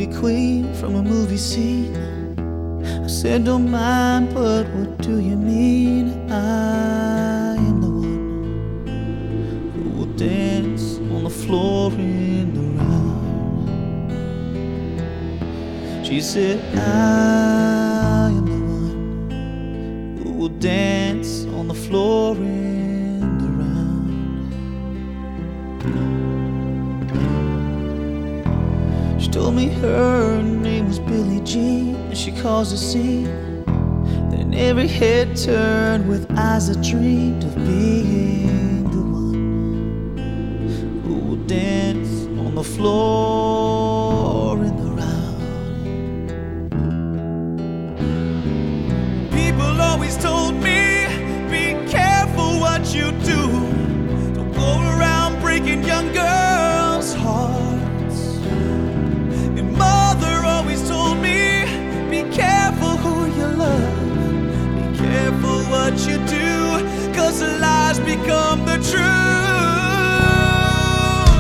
beauty queen from a movie scene. I said, don't mind, but what do you mean? I am the one who will dance on the floor in the round. She said, I am the one who will dance on the floor in the round. She told me her name was Billie Jean, and she caused a scene. Then every head turned with eyes that dreamed of being the one who will dance on the floor in the round. People always told me, be careful what you do. Don't go around breaking young girls' hearts. And mother always told me, be careful who you love. Be careful what you do, 'cause the lies become the truth.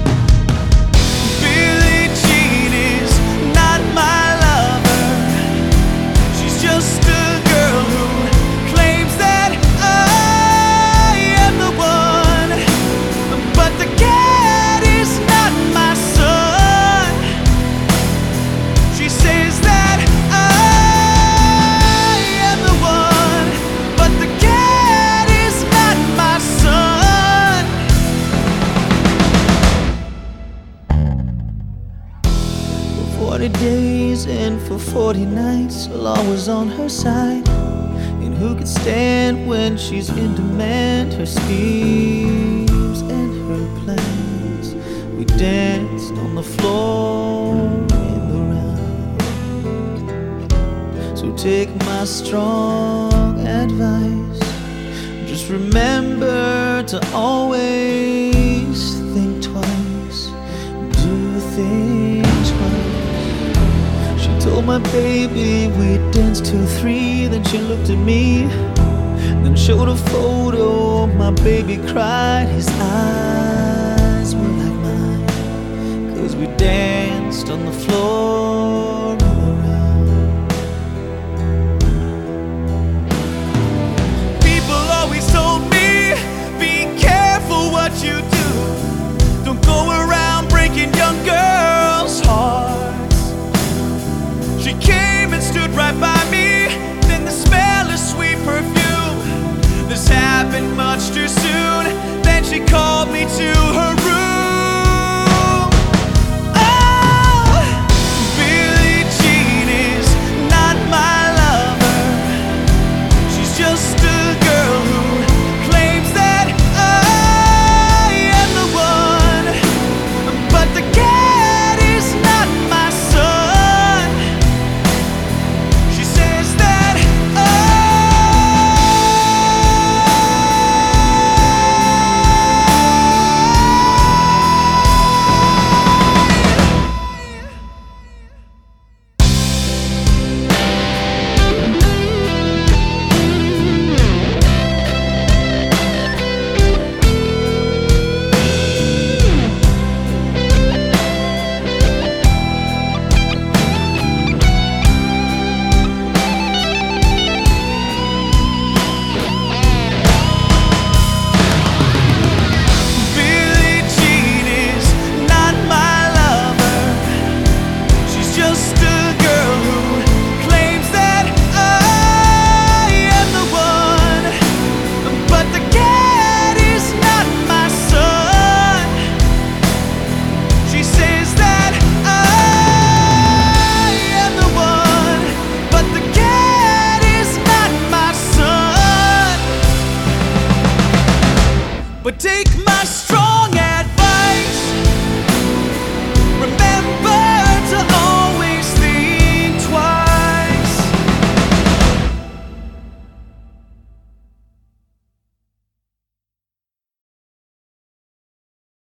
Billie Jean is not my lover. She's just a girl who claims that I am the one. But the cat is not my son. She says that I am the one, but the cat is not my son. For 40 days and for 40 nights, law was on her side. And who could stand when she's in demand? Her schemes and her plans. We danced on the floor in the round. So take my strong advice. Just remember to always think twice. Do things twice. She told my baby we'd dance till 3. Then she looked at me, then showed a photo. My baby cried. His eyes were like mine, 'cause we danced on the floor all around. People always told me, be careful what you do. Don't go around breaking young girls' hearts. She came and stood right by me, then the smell of sweet perfume. This happened much too soon. Then she called me to